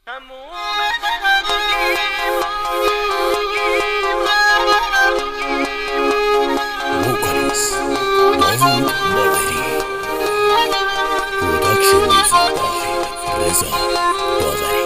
Vocalist Mahmoud Bagheri. Production music by Reza Bagheri.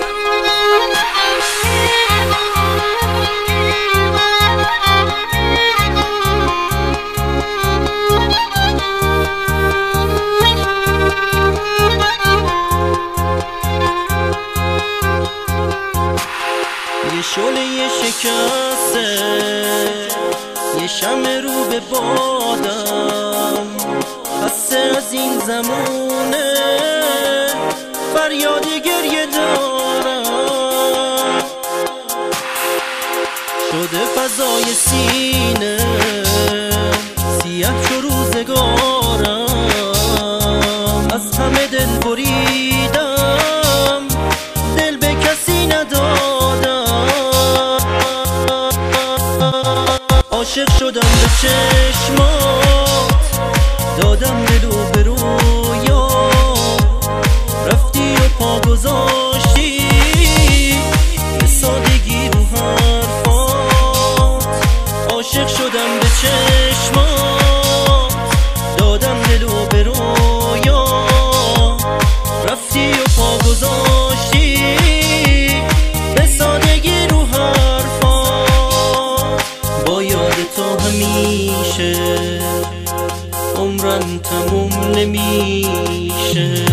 یه شعله شکسته، یه شمع رو به بادم، خسته از این زمونه فریاد گریه دارم. شده فضای سینه سیاه چو روزگارم، از همه دل بریدم، دل به کسی ندادم. عاشق شدم به چشمات، دادم دلو به رویا، رفتی و پا گذاشتی به سادگی رو حرفات. عاشق شدم به چشمات، دادم دلو به رویا، رفتی و پا گذاشتی به سادگی رو حرفات. با یاد تو همیشه عمرم تموم نمیشه.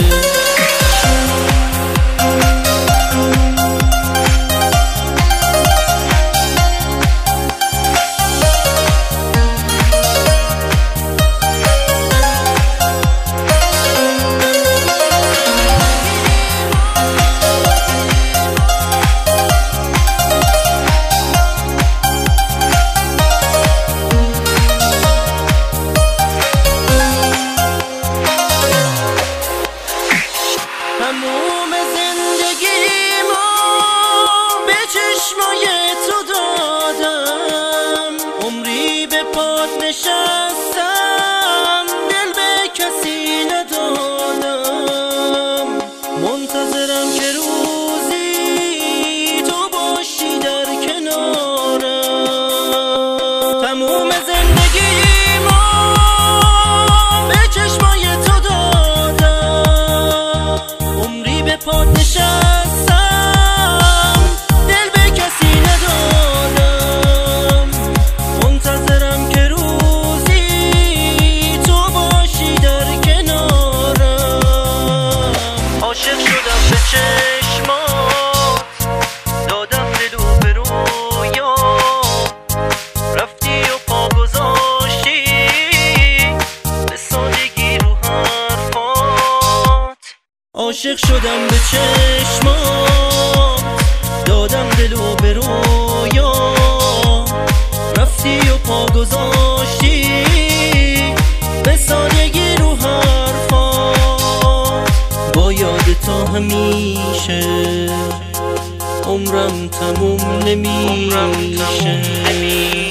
تموم زندگیمو به چشمای تو دادم، عمری به پات نشستم، دل به کسی ندادم. منتظرم که روزی تو باشی در کنارم. تموم زندگیمو به چشمای تو دادم، عمری به پات نشستم، دل به کسی ندادم. منتظرم که روزی تو باشی در کنارم. عاشق شدم به چشمات، دادم دلو به رویا، رفتی و پا گذاشتی به سادگی رو حرفات. عاشق شدم به چشمات، دادم دلو به رویا، رفتی و پا گذاشتی به سادگی رو حرفات. با یاد تو همیشه عمرم تموم نمیشه.